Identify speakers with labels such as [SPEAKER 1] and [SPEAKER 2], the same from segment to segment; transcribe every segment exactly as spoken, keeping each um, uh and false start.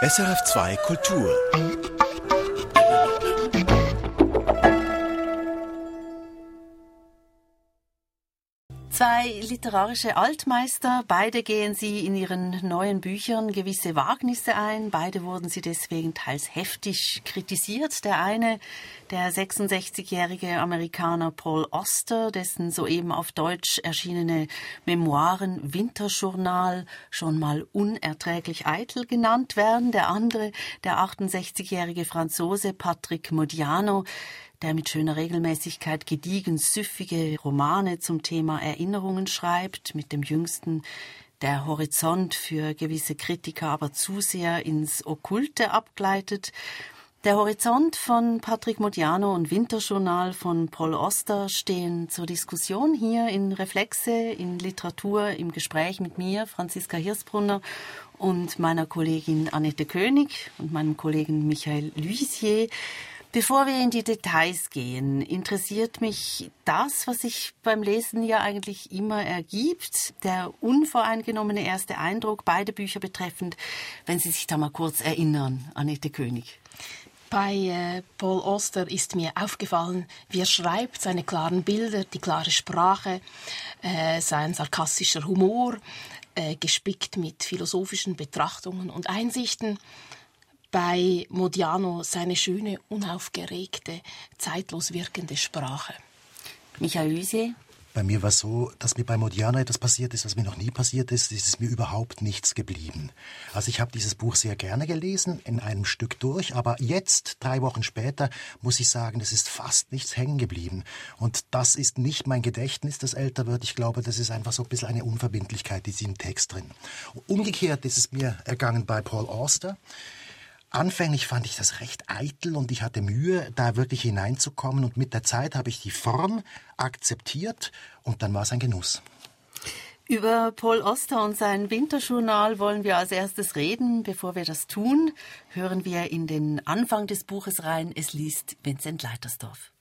[SPEAKER 1] S R F zwei Kultur.
[SPEAKER 2] Zwei literarische Altmeister, beide gehen sie in ihren neuen Büchern gewisse Wagnisse ein. Beide wurden sie deswegen teils heftig kritisiert. Der eine, der sechsundsechzigjährige Amerikaner Paul Auster, dessen soeben auf Deutsch erschienene Memoiren Winterjournal schon mal unerträglich eitel genannt werden. Der andere, der achtundsechzigjährige Franzose Patrick Modiano, der mit schöner Regelmäßigkeit gediegen süffige Romane zum Thema Erinnerungen schreibt, mit dem jüngsten der Horizont für gewisse Kritiker aber zu sehr ins Okkulte abgleitet. Der Horizont von Patrick Modiano und Winterjournal von Paul Auster stehen zur Diskussion hier in Reflexe, in Literatur, im Gespräch mit mir, Franziska Hirsbrunner, und meiner Kollegin Annette König und meinem Kollegen Michael Luisier. Bevor wir in die Details gehen, interessiert mich das, was sich beim Lesen ja eigentlich immer ergibt, der unvoreingenommene erste Eindruck, beide Bücher betreffend, wenn Sie sich da mal kurz erinnern, Annette König.
[SPEAKER 3] Bei äh, Paul Auster ist mir aufgefallen, wie er schreibt, seine klaren Bilder, die klare Sprache, äh, sein sarkastischer Humor, äh, gespickt mit philosophischen Betrachtungen und Einsichten. Bei Modiano seine schöne, unaufgeregte, zeitlos wirkende Sprache.
[SPEAKER 2] Michael Luisier?
[SPEAKER 4] Bei mir war es so, dass mir bei Modiano etwas passiert ist, was mir noch nie passiert ist. Es ist mir überhaupt nichts geblieben. Also ich habe dieses Buch sehr gerne gelesen, in einem Stück durch. Aber jetzt, drei Wochen später, muss ich sagen, es ist fast nichts hängen geblieben. Und das ist nicht mein Gedächtnis, das älter wird. Ich glaube, das ist einfach so ein bisschen eine Unverbindlichkeit, die ist im Text drin. Umgekehrt ist es mir ergangen bei Paul Auster. Anfänglich fand ich das recht eitel und ich hatte Mühe, da wirklich hineinzukommen. Und mit der Zeit habe ich die Form akzeptiert und dann war es ein Genuss.
[SPEAKER 2] Über Paul Auster und sein Winterjournal wollen wir als erstes reden. Bevor wir das tun, hören wir in den Anfang des Buches rein. Es liest Vincent Leitersdorf.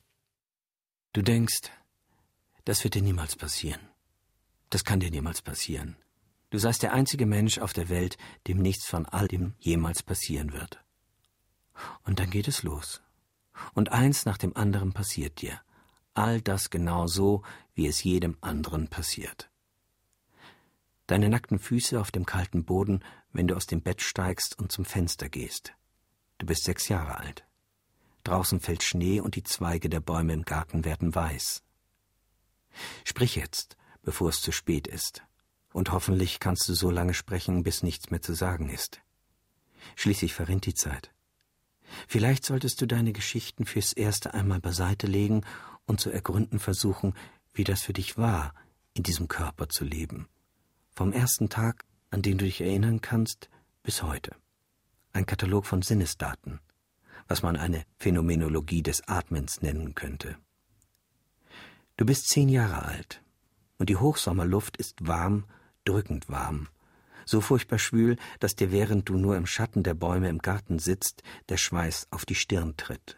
[SPEAKER 5] Du denkst, das wird dir niemals passieren. Das kann dir niemals passieren. Du seist der einzige Mensch auf der Welt, dem nichts von all dem jemals passieren wird. Und dann geht es los. Und eins nach dem anderen passiert dir. All das genau so, wie es jedem anderen passiert. Deine nackten Füße auf dem kalten Boden, wenn du aus dem Bett steigst und zum Fenster gehst. Du bist sechs Jahre alt. Draußen fällt Schnee und die Zweige der Bäume im Garten werden weiß. Sprich jetzt, bevor es zu spät ist. Und hoffentlich kannst du so lange sprechen, bis nichts mehr zu sagen ist. Schließlich verrinnt die Zeit. Vielleicht solltest du deine Geschichten fürs Erste einmal beiseite legen und zu ergründen versuchen, wie das für dich war, in diesem Körper zu leben. Vom ersten Tag, an den du dich erinnern kannst, bis heute. Ein Katalog von Sinnesdaten, was man eine Phänomenologie des Atmens nennen könnte. Du bist zehn Jahre alt und die Hochsommerluft ist warm, drückend warm, so furchtbar schwül, dass dir, während du nur im Schatten der Bäume im Garten sitzt, der Schweiß auf die Stirn tritt.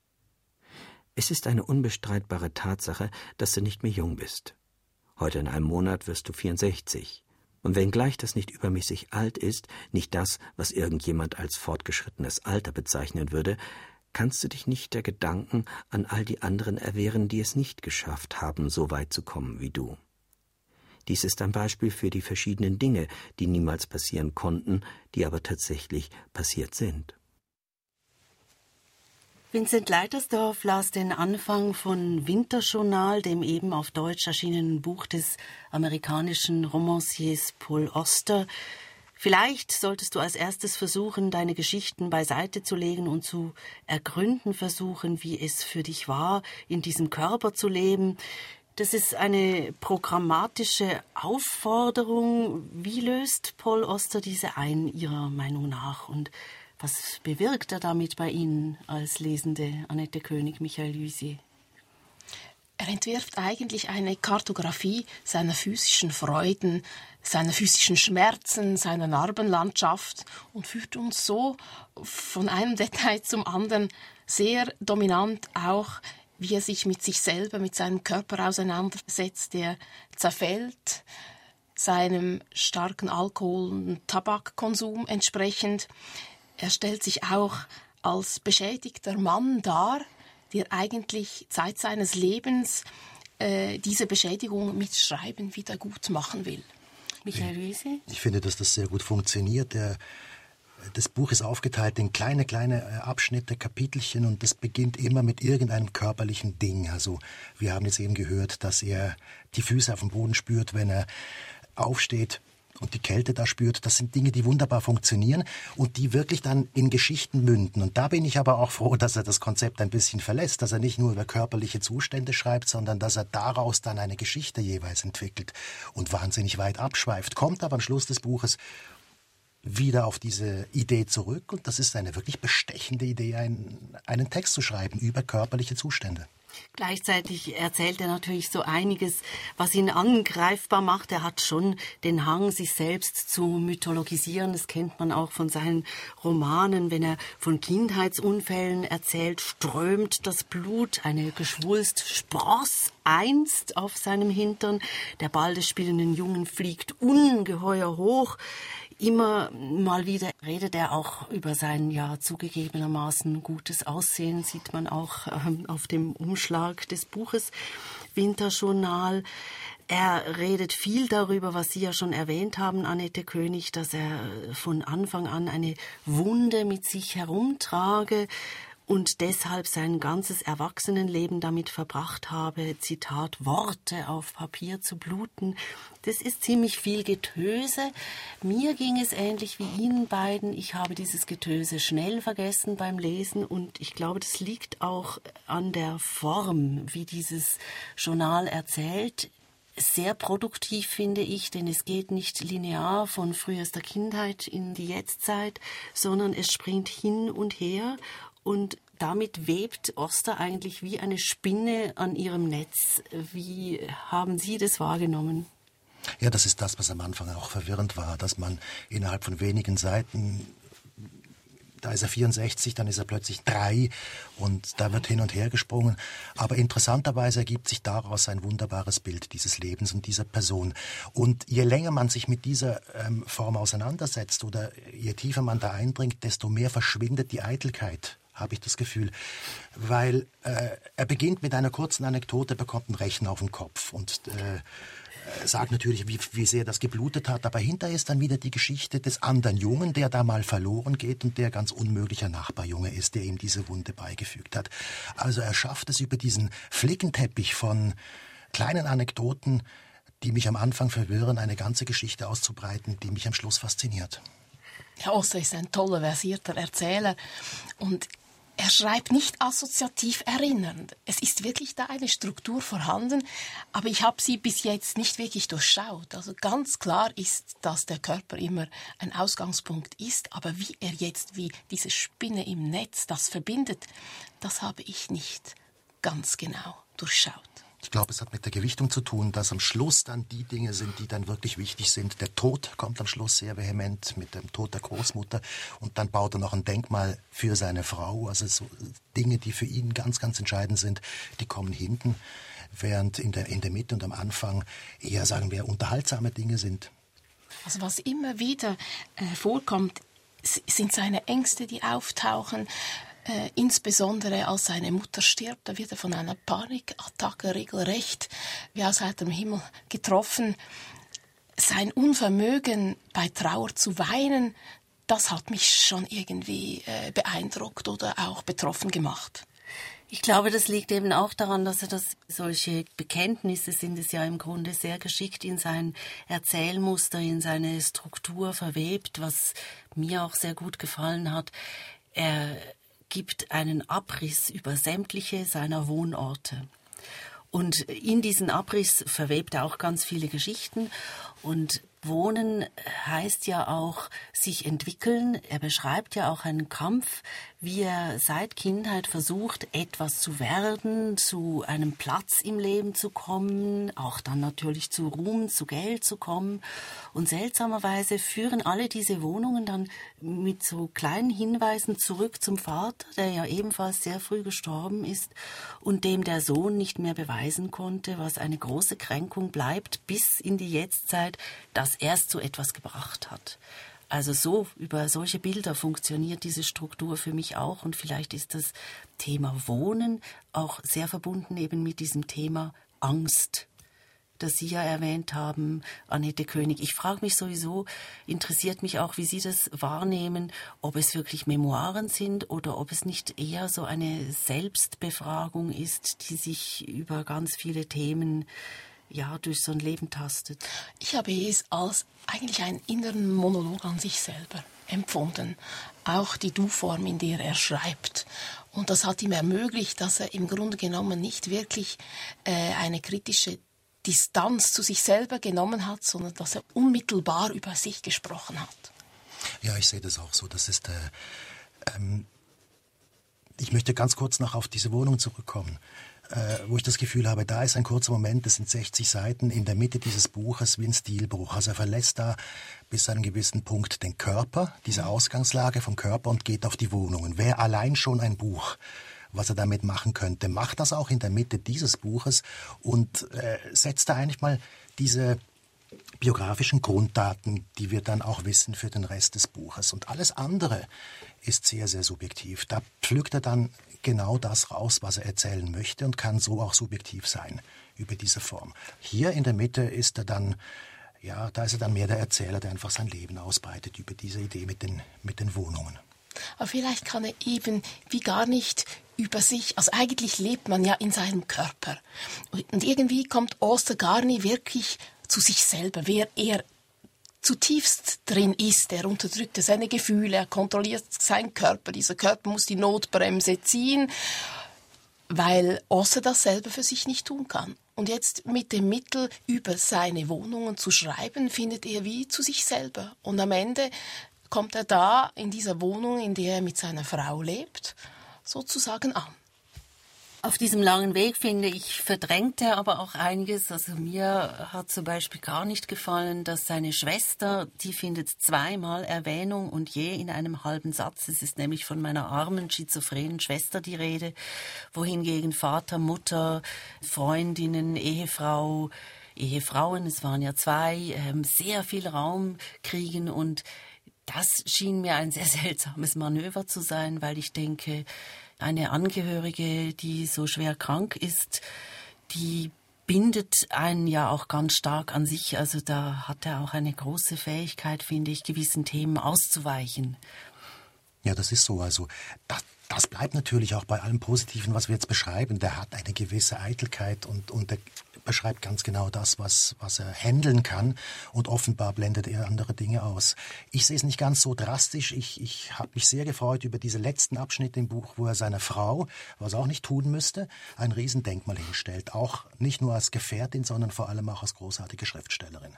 [SPEAKER 5] Es ist eine unbestreitbare Tatsache, dass du nicht mehr jung bist. Heute in einem Monat wirst du vierundsechzig. Und wenngleich das nicht übermäßig alt ist, nicht das, was irgendjemand als fortgeschrittenes Alter bezeichnen würde, kannst du dich nicht der Gedanken an all die anderen erwehren, die es nicht geschafft haben, so weit zu kommen wie du. Dies ist ein Beispiel für die verschiedenen Dinge, die niemals passieren konnten, die aber tatsächlich passiert sind.
[SPEAKER 2] Vincent Leitersdorf las den Anfang von Winterjournal, dem eben auf Deutsch erschienenen Buch des amerikanischen Romanciers Paul Auster. Vielleicht solltest du als erstes versuchen, deine Geschichten beiseite zu legen und zu ergründen versuchen, wie es für dich war, in diesem Körper zu leben. Das ist eine programmatische Aufforderung. Wie löst Paul Auster diese ein, Ihrer Meinung nach? Und was bewirkt er damit bei Ihnen als Lesende, Annette König, Michael Luisier?
[SPEAKER 3] Er entwirft eigentlich eine Kartografie seiner physischen Freuden, seiner physischen Schmerzen, seiner Narbenlandschaft und führt uns so von einem Detail zum anderen sehr dominant auch, wie er sich mit sich selber, mit seinem Körper auseinandersetzt, der zerfällt, seinem starken Alkohol- und Tabakkonsum entsprechend. er stellt sich auch als beschädigter Mann dar, der eigentlich Zeit seines Lebens äh, diese Beschädigung mit Schreiben wieder gut machen will.
[SPEAKER 2] Michael Wiese?
[SPEAKER 4] Ich finde, dass das sehr gut funktioniert. Der, das Buch ist aufgeteilt in kleine, kleine Abschnitte, Kapitelchen, und das beginnt immer mit irgendeinem körperlichen Ding. Also wir haben jetzt eben gehört, dass er die Füße auf dem Boden spürt, wenn er aufsteht und die Kälte da spürt. Das sind Dinge, die wunderbar funktionieren und die wirklich dann in Geschichten münden. Und da bin ich aber auch froh, dass er das Konzept ein bisschen verlässt, dass er nicht nur über körperliche Zustände schreibt, sondern dass er daraus dann eine Geschichte jeweils entwickelt und wahnsinnig weit abschweift, kommt aber am Schluss des Buches wieder auf diese Idee zurück. Und das ist eine wirklich bestechende Idee, einen, einen Text zu schreiben über körperliche Zustände.
[SPEAKER 2] Gleichzeitig erzählt er natürlich so einiges, was ihn angreifbar macht. Er hat schon den Hang, sich selbst zu mythologisieren. Das kennt man auch von seinen Romanen. Wenn er von Kindheitsunfällen erzählt, strömt das Blut. Eine Geschwulst spross einst auf seinem Hintern. Der Ball des spielenden Jungen fliegt ungeheuer hoch. Immer mal wieder redet er auch über sein ja zugegebenermaßen gutes Aussehen, sieht man auch ähm, auf dem Umschlag des Buches Winterjournal. Er redet viel darüber, was Sie ja schon erwähnt haben, Annette König, dass er von Anfang an eine Wunde mit sich herumtrage und deshalb sein ganzes Erwachsenenleben damit verbracht habe, Zitat, Worte auf Papier zu bluten. Das ist ziemlich viel Getöse. Mir ging es ähnlich wie Ihnen beiden. Ich habe dieses Getöse schnell vergessen beim Lesen und ich glaube, das liegt auch an der Form, wie dieses Journal erzählt. Sehr produktiv, finde ich, denn es geht nicht linear von frühester Kindheit in die Jetztzeit, sondern es springt hin und her. Und damit webt Oster eigentlich wie eine Spinne an ihrem Netz. Wie haben Sie das wahrgenommen?
[SPEAKER 4] Ja, das ist das, was am Anfang auch verwirrend war, dass man innerhalb von wenigen Seiten, da ist er vierundsechzig, dann ist er plötzlich drei und da wird hin und her gesprungen. Aber interessanterweise ergibt sich daraus ein wunderbares Bild dieses Lebens und dieser Person. Und je länger man sich mit dieser ähm, Form auseinandersetzt oder je tiefer man da eindringt, desto mehr verschwindet die Eitelkeit, habe ich das Gefühl, weil äh, er beginnt mit einer kurzen Anekdote, bekommt einen Rechen auf den Kopf und äh, sagt natürlich, wie, wie sehr das geblutet hat, aber hinterher ist dann wieder die Geschichte des anderen Jungen, der da mal verloren geht und der ganz unmöglicher Nachbarjunge ist, der ihm diese Wunde beigefügt hat. Also er schafft es über diesen Flickenteppich von kleinen Anekdoten, die mich am Anfang verwirren, eine ganze Geschichte auszubreiten, die mich am Schluss fasziniert.
[SPEAKER 3] Herr Oster ist ein toller, versierter Erzähler und er schreibt nicht assoziativ erinnernd. Es ist wirklich da eine Struktur vorhanden, aber ich habe sie bis jetzt nicht wirklich durchschaut. Also ganz klar ist, dass der Körper immer ein Ausgangspunkt ist, aber wie er jetzt wie diese Spinne im Netz das verbindet, das habe ich nicht ganz genau durchschaut.
[SPEAKER 4] Ich glaube, es hat mit der Gewichtung zu tun, dass am Schluss dann die Dinge sind, die dann wirklich wichtig sind. Der Tod kommt am Schluss sehr vehement mit dem Tod der Großmutter und dann baut er noch ein Denkmal für seine Frau. Also so Dinge, die für ihn ganz, ganz entscheidend sind, die kommen hinten, während in der, in der Mitte und am Anfang eher, sagen wir, unterhaltsame Dinge sind.
[SPEAKER 3] Also was immer wieder äh, vorkommt, sind seine Ängste, die auftauchen. Äh, insbesondere als seine Mutter stirbt, da wird er von einer Panikattacke regelrecht wie aus heiterem Himmel getroffen. Sein Unvermögen, bei Trauer zu weinen, das hat mich schon irgendwie äh, beeindruckt oder auch betroffen gemacht.
[SPEAKER 2] Ich glaube, das liegt eben auch daran, dass er das, solche Bekenntnisse sind es ja im Grunde sehr geschickt in sein Erzählmuster, in seine Struktur verwebt, was mir auch sehr gut gefallen hat. Er gibt einen Abriss über sämtliche seiner Wohnorte. Und in diesen Abriss verwebt er auch ganz viele Geschichten. Und Wohnen heißt ja auch sich entwickeln. Er beschreibt ja auch einen Kampf, wie er seit Kindheit versucht, etwas zu werden, zu einem Platz im Leben zu kommen, auch dann natürlich zu Ruhm, zu Geld zu kommen. Und seltsamerweise führen alle diese Wohnungen dann mit so kleinen Hinweisen zurück zum Vater, der ja ebenfalls sehr früh gestorben ist und dem der Sohn nicht mehr beweisen konnte, was eine große Kränkung bleibt, bis in die Jetztzeit, dass er es zu etwas gebracht hat. Also so, über solche Bilder funktioniert diese Struktur für mich auch. Und vielleicht ist das Thema Wohnen auch sehr verbunden eben mit diesem Thema Angst, das Sie ja erwähnt haben, Annette König. Ich frage mich sowieso, interessiert mich auch, wie Sie das wahrnehmen, ob es wirklich Memoiren sind oder ob es nicht eher so eine Selbstbefragung ist, die sich über ganz viele Themen ja durch so ein Leben tastet.
[SPEAKER 3] Ich habe es als eigentlich einen inneren Monolog an sich selber empfunden. Auch die Du-Form, in der er schreibt. Und das hat ihm ermöglicht, dass er im Grunde genommen nicht wirklich äh, eine kritische Distanz zu sich selber genommen hat, sondern dass er unmittelbar über sich gesprochen hat.
[SPEAKER 4] Ja, ich sehe das auch so. Das ist, äh, ähm, ich möchte ganz kurz noch auf diese Wohnung zurückkommen, äh, wo ich das Gefühl habe, da ist ein kurzer Moment, das sind sechzig Seiten, in der Mitte dieses Buches wie ein Stilbruch. Also er verlässt da bis zu einem gewissen Punkt den Körper, diese Ausgangslage vom Körper und geht auf die Wohnungen. Wäre allein schon ein Buch, was er damit machen könnte, macht das auch in der Mitte dieses Buches und äh, setzt da eigentlich mal diese biografischen Grunddaten, die wir dann auch wissen für den Rest des Buches. Und alles andere ist sehr, sehr subjektiv. Da pflückt er dann genau das raus, was er erzählen möchte und kann so auch subjektiv sein über diese Form. Hier in der Mitte ist er dann, ja, da ist er dann mehr der Erzähler, der einfach sein Leben ausbreitet über diese Idee mit den, mit den Wohnungen.
[SPEAKER 3] Aber vielleicht kann er eben wie gar nicht über sich, also eigentlich lebt man ja in seinem Körper. Und irgendwie kommt Oster gar nie wirklich zu sich selber, wer er zutiefst drin ist. Er unterdrückt seine Gefühle, er kontrolliert seinen Körper. Dieser Körper muss die Notbremse ziehen, weil Oster das selber für sich nicht tun kann. Und jetzt mit dem Mittel, über seine Wohnungen zu schreiben, findet er wie zu sich selber. Und am Ende kommt er da in dieser Wohnung, in der er mit seiner Frau lebt, sozusagen an.
[SPEAKER 2] Auf diesem langen Weg, finde ich, verdrängt er aber auch einiges. Also mir hat zum Beispiel gar nicht gefallen, dass seine Schwester, die findet zweimal Erwähnung und je in einem halben Satz. Es ist nämlich von meiner armen, schizophrenen Schwester die Rede, wohingegen Vater, Mutter, Freundinnen, Ehefrau, Ehefrauen, es waren ja zwei, sehr viel Raum kriegen und das schien mir ein sehr seltsames Manöver zu sein, weil ich denke, eine Angehörige, die so schwer krank ist, die bindet einen ja auch ganz stark an sich. Also da hat er auch eine große Fähigkeit, finde ich, gewissen Themen auszuweichen.
[SPEAKER 4] Ja, das ist so. Also das, das bleibt natürlich auch bei allem Positiven, was wir jetzt beschreiben. Der hat eine gewisse Eitelkeit und, und der beschreibt ganz genau das, was, was er handeln kann. Und offenbar blendet er andere Dinge aus. Ich sehe es nicht ganz so drastisch. Ich, ich habe mich sehr gefreut über diese letzten Abschnitte im Buch, wo er seiner Frau, was er auch nicht tun müsste, ein Riesendenkmal hinstellt. Auch nicht nur als Gefährtin, sondern vor allem auch als großartige Schriftstellerin.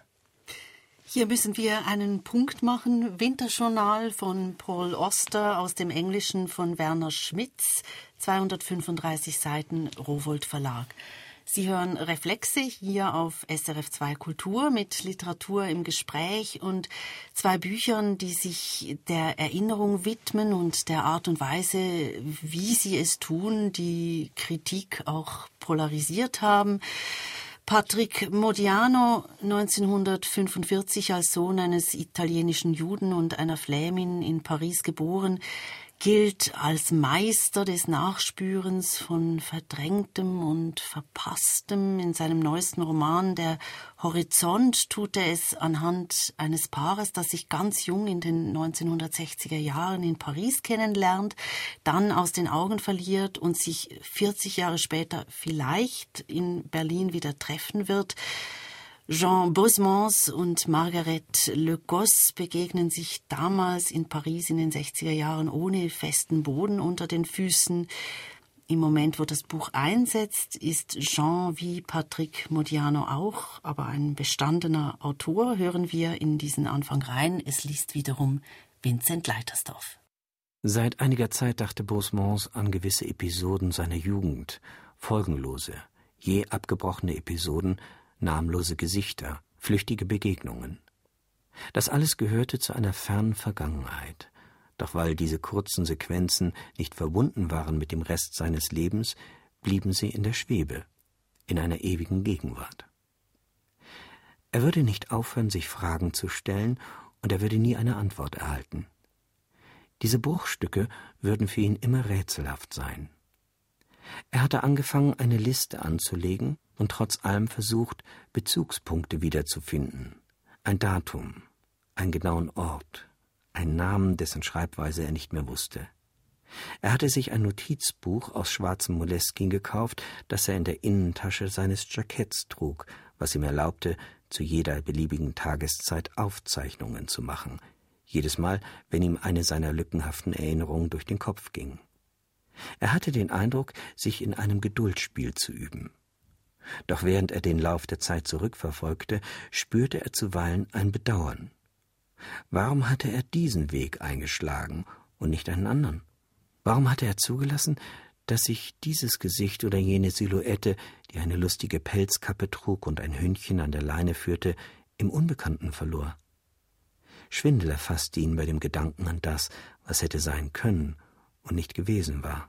[SPEAKER 2] Hier müssen wir einen Punkt machen. Winterjournal von Paul Oster aus dem Englischen von Werner Schmitz, zweihundertfünfunddreißig Seiten, Rowohlt Verlag. Sie hören Reflexe hier auf S R F zwei Kultur mit Literatur im Gespräch und zwei Büchern, die sich der Erinnerung widmen und der Art und Weise, wie sie es tun, die Kritik auch polarisiert haben. Patrick Modiano, neunzehnhundertfünfundvierzig als Sohn eines italienischen Juden und einer Flämin in Paris geboren, gilt als Meister des Nachspürens von Verdrängtem und Verpasstem. In seinem neuesten Roman Der Horizont tut er es anhand eines Paares, das sich ganz jung in den neunzehnhundertsechziger Jahren in Paris kennenlernt, dann aus den Augen verliert und sich vierzig Jahre später vielleicht in Berlin wieder treffen wird. Jean Bosmans und Margaret Le Gosse begegnen sich damals in Paris in den sechziger Jahren ohne festen Boden unter den Füßen. Im Moment, wo das Buch einsetzt, ist Jean wie Patrick Modiano auch, aber ein bestandener Autor. Hören wir in diesen Anfang rein. Es liest wiederum Vincent Leitersdorf.
[SPEAKER 5] Seit einiger Zeit dachte Bosmans an gewisse Episoden seiner Jugend, folgenlose, je abgebrochene Episoden, namenlose Gesichter, flüchtige Begegnungen. Das alles gehörte zu einer fernen Vergangenheit. Doch weil diese kurzen Sequenzen nicht verbunden waren mit dem Rest seines Lebens, blieben sie in der Schwebe, in einer ewigen Gegenwart. Er würde nicht aufhören, sich Fragen zu stellen und er würde nie eine Antwort erhalten. Diese Bruchstücke würden für ihn immer rätselhaft sein. Er hatte angefangen, eine Liste anzulegen und trotz allem versucht, Bezugspunkte wiederzufinden. Ein Datum, einen genauen Ort, einen Namen, dessen Schreibweise er nicht mehr wusste. Er hatte sich ein Notizbuch aus schwarzem Moleskine gekauft, das er in der Innentasche seines Jacketts trug, was ihm erlaubte, zu jeder beliebigen Tageszeit Aufzeichnungen zu machen, jedes Mal, wenn ihm eine seiner lückenhaften Erinnerungen durch den Kopf ging. Er hatte den Eindruck, sich in einem Geduldsspiel zu üben. Doch während er den Lauf der Zeit zurückverfolgte, spürte er zuweilen ein Bedauern. Warum hatte er diesen Weg eingeschlagen und nicht einen anderen? Warum hatte er zugelassen, dass sich dieses Gesicht oder jene Silhouette, die eine lustige Pelzkappe trug und ein Hündchen an der Leine führte, im Unbekannten verlor? Schwindel erfasste ihn bei dem Gedanken an das, was hätte sein können und nicht gewesen war.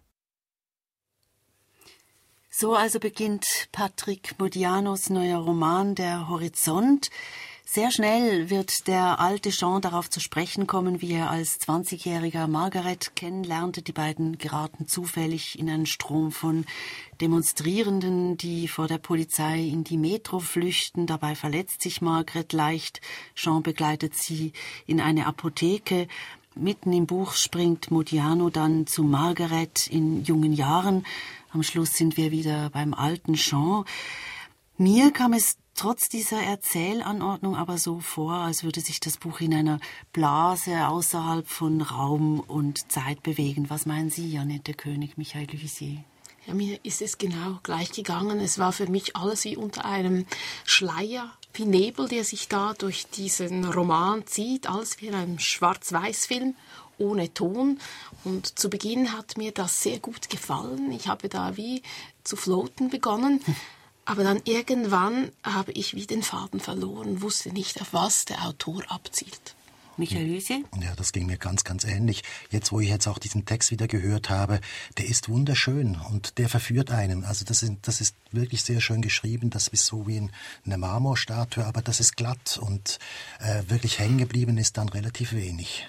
[SPEAKER 2] So also beginnt Patrick Modianos neuer Roman »Der Horizont«. Sehr schnell wird der alte Jean darauf zu sprechen kommen, wie er als zwanzigjähriger Margaret kennenlernte. Die beiden geraten zufällig in einen Strom von Demonstrierenden, die vor der Polizei in die Metro flüchten. Dabei verletzt sich Margaret leicht. Jean begleitet sie in eine Apotheke. Mitten im Buch springt Modiano dann zu Margaret in jungen Jahren. Am Schluss sind wir wieder beim alten Jean. Mir kam es trotz dieser Erzählanordnung aber so vor, als würde sich das Buch in einer Blase außerhalb von Raum und Zeit bewegen. Was meinen Sie, Janette König, Michael Luisier?
[SPEAKER 3] Ja, mir ist es genau gleich gegangen. Es war für mich alles wie unter einem Schleier, wie Nebel, der sich da durch diesen Roman zieht, alles wie in einem Schwarz-Weiß-Film ohne Ton. Und zu Beginn hat mir das sehr gut gefallen. Ich habe da wie zu floaten begonnen. Aber dann irgendwann habe ich wie den Faden verloren, wusste nicht, auf was der Autor abzielt.
[SPEAKER 2] Michael Luisier?
[SPEAKER 4] Ja, das ging mir ganz, ganz ähnlich. Jetzt, wo ich jetzt auch diesen Text wieder gehört habe, der ist wunderschön und der verführt einen. Also das ist, das ist wirklich sehr schön geschrieben. Das ist so wie eine Marmorstatue, aber das ist glatt und äh, wirklich hängen geblieben ist dann relativ wenig.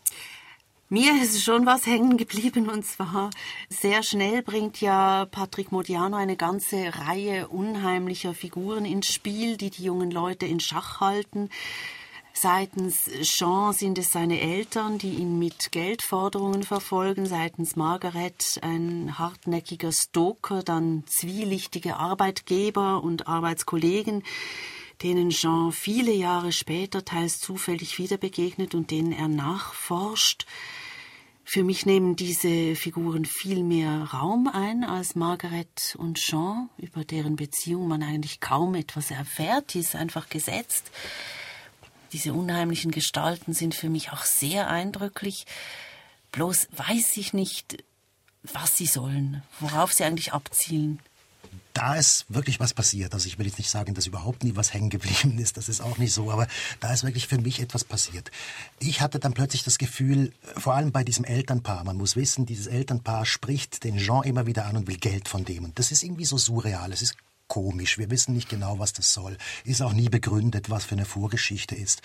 [SPEAKER 2] Mir ist schon was hängen geblieben, und zwar sehr schnell bringt ja Patrick Modiano eine ganze Reihe unheimlicher Figuren ins Spiel, die die jungen Leute in Schach halten. Seitens Jean sind es seine Eltern, die ihn mit Geldforderungen verfolgen. Seitens Margaret ein hartnäckiger Stoker, dann zwielichtige Arbeitgeber und Arbeitskollegen, denen Jean viele Jahre später teils zufällig wieder begegnet und denen er nachforscht. Für mich nehmen diese Figuren viel mehr Raum ein als Margaret und Jean, über deren Beziehung man eigentlich kaum etwas erfährt. Die ist einfach gesetzt. Diese unheimlichen Gestalten sind für mich auch sehr eindrücklich. Bloß weiß ich nicht, was sie sollen, worauf sie eigentlich abzielen.
[SPEAKER 4] Da ist wirklich was passiert. Also ich will jetzt nicht sagen, dass überhaupt nie was hängen geblieben ist. Das ist auch nicht so. Aber da ist wirklich für mich etwas passiert. Ich hatte dann plötzlich das Gefühl, vor allem bei diesem Elternpaar, man muss wissen, dieses Elternpaar spricht den Jean immer wieder an und will Geld von dem. Und das ist irgendwie so surreal. Es ist komisch. Wir wissen nicht genau, was das soll. Ist auch nie begründet, was für eine Vorgeschichte ist.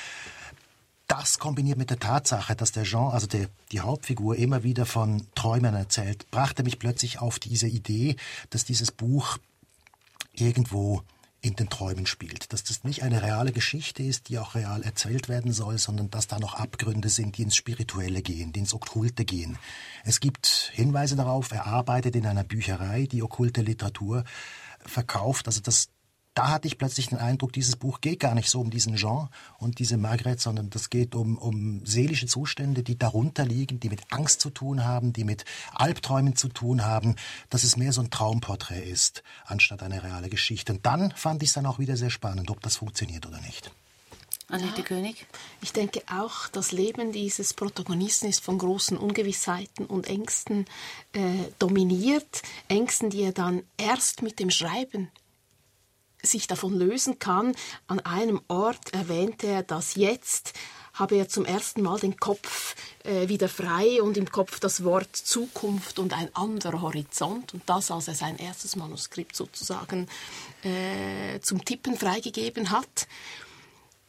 [SPEAKER 4] Das kombiniert mit der Tatsache, dass der Jean, also der, die Hauptfigur, immer wieder von Träumen erzählt, brachte mich plötzlich auf diese Idee, dass dieses Buch irgendwo in den Träumen spielt. Dass das nicht eine reale Geschichte ist, die auch real erzählt werden soll, sondern dass da noch Abgründe sind, die ins Spirituelle gehen, die ins Okkulte gehen. Es gibt Hinweise darauf, er arbeitet in einer Bücherei, die okkulte Literatur verkauft. Also das Da hatte ich plötzlich den Eindruck, dieses Buch geht gar nicht so um diesen Jean und diese Margaret, sondern das geht um, um seelische Zustände, die darunter liegen, die mit Angst zu tun haben, die mit Albträumen zu tun haben, dass es mehr so ein Traumporträt ist, anstatt eine reale Geschichte. Und dann fand ich es dann auch wieder sehr spannend, ob das funktioniert oder nicht.
[SPEAKER 2] Annette ja. König?
[SPEAKER 3] Ich denke auch, das Leben dieses Protagonisten ist von großen Ungewissheiten und Ängsten äh, dominiert. Ängsten, die er dann erst mit dem Schreiben sich davon lösen kann. An einem Ort erwähnte er, dass jetzt habe er zum ersten Mal den Kopf äh, wieder frei und im Kopf das Wort Zukunft und ein anderer Horizont. Und das, als er sein erstes Manuskript sozusagen äh, zum Tippen freigegeben hat.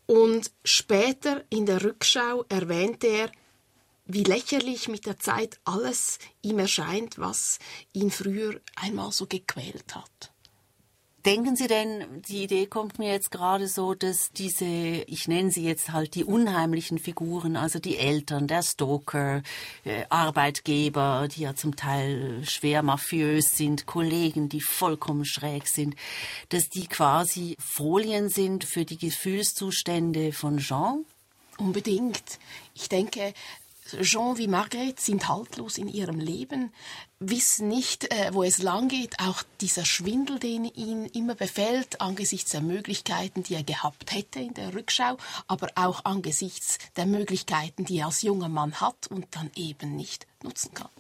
[SPEAKER 3] Und später in der Rückschau erwähnt er, wie lächerlich mit der Zeit alles ihm erscheint, was ihn früher einmal so gequält hat.
[SPEAKER 2] Denken Sie denn, die Idee kommt mir jetzt gerade so, dass diese, ich nenne sie jetzt halt die unheimlichen Figuren, also die Eltern, der Stalker, äh, Arbeitgeber, die ja zum Teil schwer mafiös sind, Kollegen, die vollkommen schräg sind, dass die quasi Folien sind für die Gefühlszustände von Jean?
[SPEAKER 3] Unbedingt. Ich denke, Jean wie Margrethe sind haltlos in ihrem Leben, wissen nicht, äh, wo es lang geht. Auch dieser Schwindel, den ihn immer befällt, angesichts der Möglichkeiten, die er gehabt hätte in der Rückschau, aber auch angesichts der Möglichkeiten, die er als junger Mann hat und dann eben nicht nutzen kann.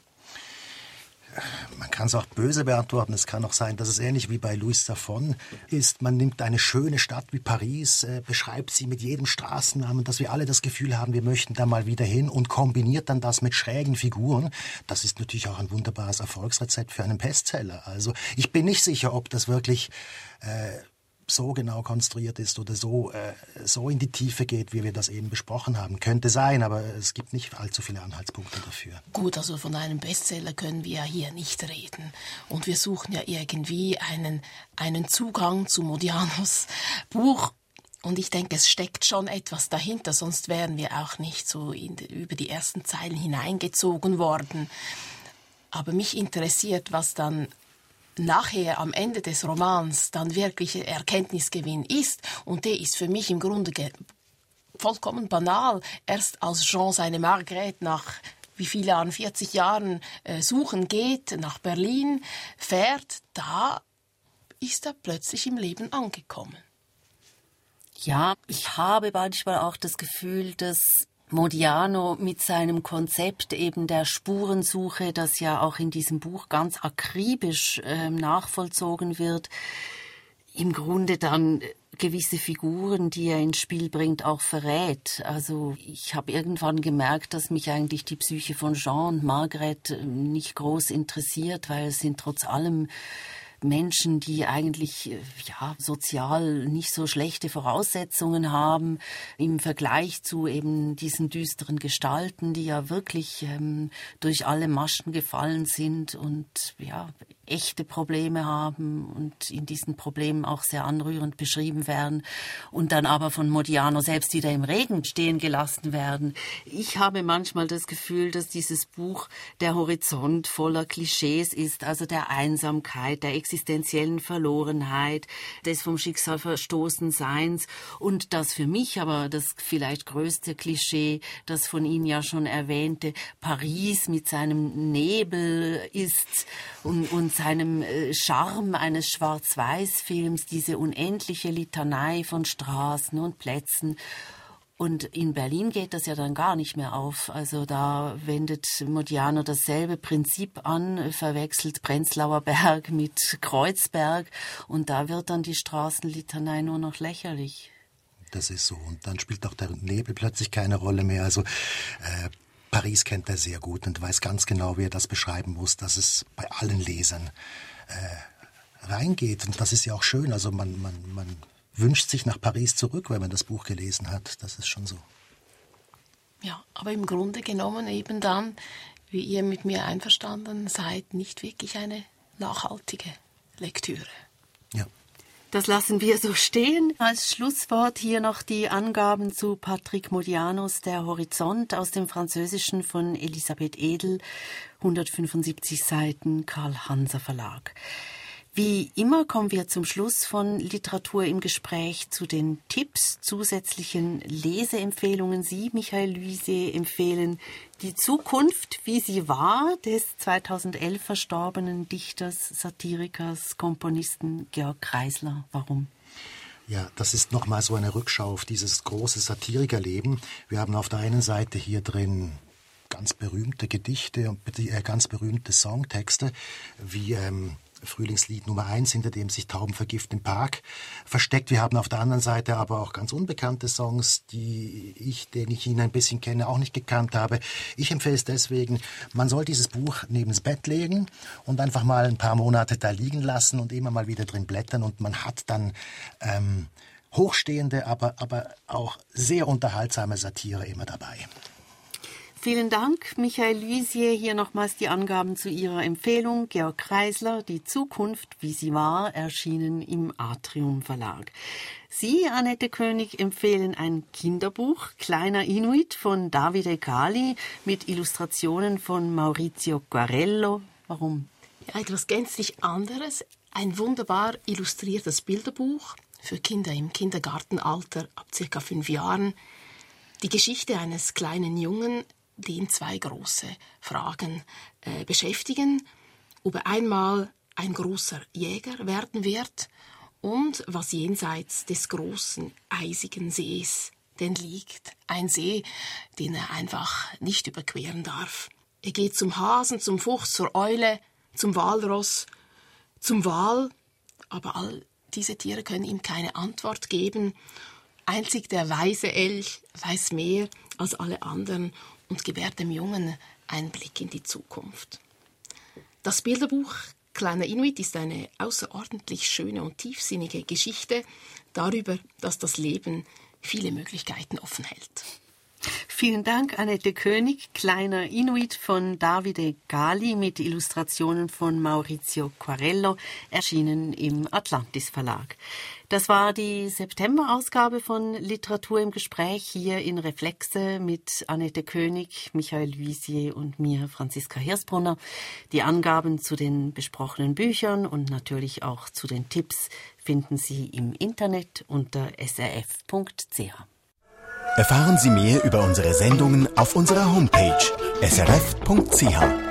[SPEAKER 4] Man kann es auch böse beantworten. Es kann auch sein, dass es ähnlich wie bei Louis Safon ist. Man nimmt eine schöne Stadt wie Paris, äh, beschreibt sie mit jedem Straßennamen, dass wir alle das Gefühl haben, wir möchten da mal wieder hin und kombiniert dann das mit schrägen Figuren. Das ist natürlich auch ein wunderbares Erfolgsrezept für einen Bestseller. Also ich bin nicht sicher, ob das wirklich äh, so genau konstruiert ist oder so, äh, so in die Tiefe geht, wie wir das eben besprochen haben. Könnte sein, aber es gibt nicht allzu viele Anhaltspunkte dafür.
[SPEAKER 3] Gut, also von einem Bestseller können wir ja hier nicht reden. Und wir suchen ja irgendwie einen, einen Zugang zu Modianos Buch. Und ich denke, es steckt schon etwas dahinter, sonst wären wir auch nicht so in die, über die ersten Zeilen hineingezogen worden. Aber mich interessiert, was dann nachher am Ende des Romans dann wirklich Erkenntnisgewinn ist. Und der ist für mich im Grunde ge- vollkommen banal. Erst als Jean seine Margrethe nach wie viele Jahren, vierzig Jahren äh, suchen geht, nach Berlin fährt, da ist er plötzlich im Leben angekommen.
[SPEAKER 2] Ja, ich habe manchmal auch das Gefühl, dass Modiano mit seinem Konzept eben der Spurensuche, das ja auch in diesem Buch ganz akribisch äh, nachvollzogen wird, im Grunde dann gewisse Figuren, die er ins Spiel bringt, auch verrät. Also ich habe irgendwann gemerkt, dass mich eigentlich die Psyche von Jean und Margrethe nicht groß interessiert, weil es sind trotz allem Menschen, die eigentlich ja sozial nicht so schlechte Voraussetzungen haben im Vergleich zu eben diesen düsteren Gestalten, die ja wirklich ähm, durch alle Maschen gefallen sind und ja echte Probleme haben und in diesen Problemen auch sehr anrührend beschrieben werden und dann aber von Modiano selbst wieder im Regen stehen gelassen werden. Ich habe manchmal das Gefühl, dass dieses Buch der Horizont voller Klischees ist, also der Einsamkeit, der existenziellen Verlorenheit, des vom Schicksal verstoßen Seins und das für mich aber das vielleicht größte Klischee, das von Ihnen ja schon erwähnte, Paris mit seinem Nebel ist und, und seinem Charme eines Schwarz-Weiß-Films, diese unendliche Litanei von Straßen und Plätzen. Und in Berlin geht das ja dann gar nicht mehr auf. Also da wendet Modiano dasselbe Prinzip an, verwechselt Prenzlauer Berg mit Kreuzberg und da wird dann die Straßenlitanei nur noch lächerlich.
[SPEAKER 4] Das ist so. Und dann spielt auch der Nebel plötzlich keine Rolle mehr. Also äh, Paris kennt er sehr gut und weiß ganz genau, wie er das beschreiben muss, dass es bei allen Lesern äh, reingeht. Und das ist ja auch schön. Also man, man, man wünscht sich nach Paris zurück, wenn man das Buch gelesen hat. Das ist schon so.
[SPEAKER 3] Ja, aber im Grunde genommen eben dann, wie ihr mit mir einverstanden seid, nicht wirklich eine nachhaltige Lektüre.
[SPEAKER 4] Ja.
[SPEAKER 2] Das lassen wir so stehen. Als Schlusswort hier noch die Angaben zu Patrick Modianos Der Horizont aus dem Französischen von Elisabeth Edel, hundertfünfundsiebzig Seiten, Karl-Hanser Verlag. Wie immer kommen wir zum Schluss von Literatur im Gespräch zu den Tipps, zusätzlichen Leseempfehlungen. Sie, Michael Luisier, empfehlen Die Zukunft, wie sie war, des zweitausendelf verstorbenen Dichters, Satirikers, Komponisten Georg Kreisler. Warum?
[SPEAKER 4] Ja, das ist nochmal so eine Rückschau auf dieses große Satirikerleben. Wir haben auf der einen Seite hier drin ganz berühmte Gedichte und ganz berühmte Songtexte, wie ähm, Frühlingslied Nummer eins, hinter dem sich Tauben vergiften im Park versteckt. Wir haben auf der anderen Seite aber auch ganz unbekannte Songs, die ich, den ich ihn ein bisschen kenne, auch nicht gekannt habe. Ich empfehle es deswegen, man soll dieses Buch neben das Bett legen und einfach mal ein paar Monate da liegen lassen und immer mal wieder drin blättern und man hat dann ähm, hochstehende, aber, aber auch sehr unterhaltsame Satire immer dabei.
[SPEAKER 2] Vielen Dank, Michael Luisier. Hier nochmals die Angaben zu Ihrer Empfehlung. Georg Kreisler, Die Zukunft, wie sie war, erschienen im Atrium Verlag. Sie, Annette König, empfehlen ein Kinderbuch, Kleiner Inuit von Davide Gali mit Illustrationen von Maurizio Quarello. Warum?
[SPEAKER 3] Ja, etwas gänzlich anderes. Ein wunderbar illustriertes Bilderbuch für Kinder im Kindergartenalter ab circa fünf Jahren. Die Geschichte eines kleinen Jungen, den zwei große Fragen äh, beschäftigen. Ob er einmal ein großer Jäger werden wird und was jenseits des großen, eisigen Sees denn liegt. Ein See, den er einfach nicht überqueren darf. Er geht zum Hasen, zum Fuchs, zur Eule, zum Walross, zum Wal, aber all diese Tiere können ihm keine Antwort geben. Einzig der weise Elch weiß mehr als alle anderen und gewährt dem Jungen einen Blick in die Zukunft. Das Bilderbuch Kleiner Inuit ist eine außerordentlich schöne und tiefsinnige Geschichte darüber, dass das Leben viele Möglichkeiten offen hält.
[SPEAKER 2] Vielen Dank, Annette König. Kleiner Inuit von Davide Gali mit Illustrationen von Maurizio Quarello, erschienen im Atlantis Verlag. Das war die September-Ausgabe von Literatur im Gespräch hier in Reflexe mit Annette König, Michael Luisier und mir, Franziska Hirsbrunner. Die Angaben zu den besprochenen Büchern und natürlich auch zu den Tipps finden Sie im Internet unter s r f punkt c h.
[SPEAKER 1] Erfahren Sie mehr über unsere Sendungen auf unserer Homepage s r f punkt c h.